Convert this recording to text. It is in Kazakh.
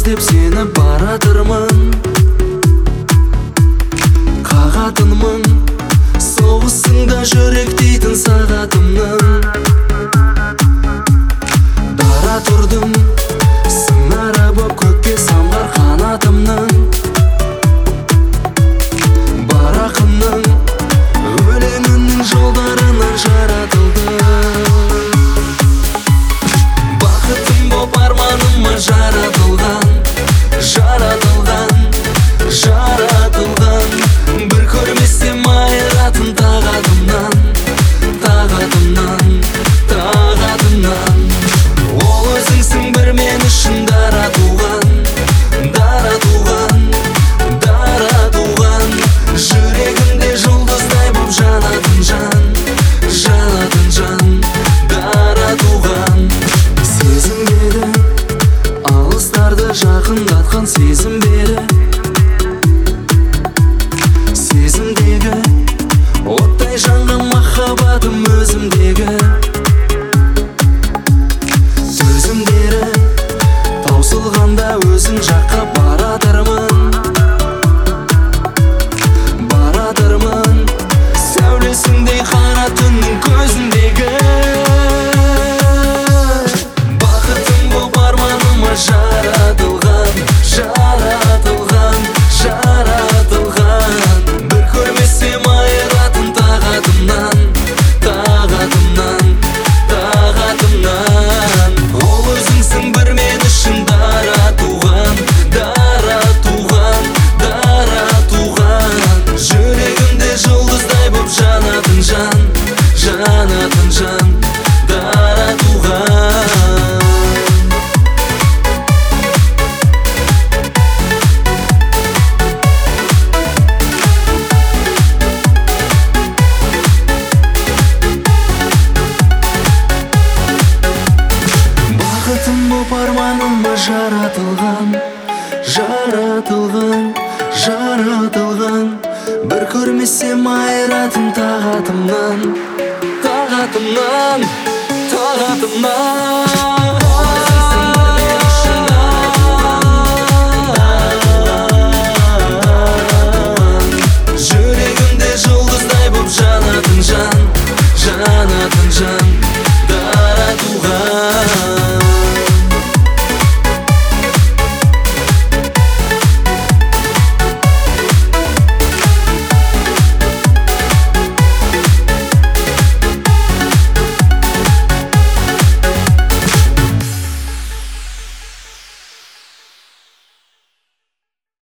іздеп сені баратырмын. Қағатынмын соғысыңда жүрек дейтін сағатымның. Дара тұрдым сыңары боп көкке самғар қанатымның. Барақымның өлеңінің жолдарынан жаратылдым. Бақытым боп арманыма жаратылған, жаратылған, жаратылған. Бір көрмесем айыратын тағатымнан, тағатымнан, тағатымнан. Ол өзіңсің бір мен үшін дара туған, дара туған, дара туған. Жүрегімде жұлдыздай боп жанатын жан, жанатын жан, дара туған. Сезімдегі алыстарды жақындатқан сезімдері, сезімдегі оттай жанған махаббатым өзімдегі. Сөзімдері таусылғанда өзің жаққа баратырмын, баратырмын. Сәулесіндей қара түннің көзіндегі. Бақытым боп арманыма жаратылған, жаратылған, жаратылған. Бір көрмесем айыратын тағатымнан, тағатымнан, тағатымнан. Ол өзіңсің бір мен үшін дара туған, дара туған, дара туған. Жүрегімде жұлдыздай боп жанатын жан, жанатын жан, дара туған. Бақытым боп арманыма жаратылған, жаратылған, жаратылған. Бір көрмесем айыратын тағатымнан, тағатымнан, тағатымнан.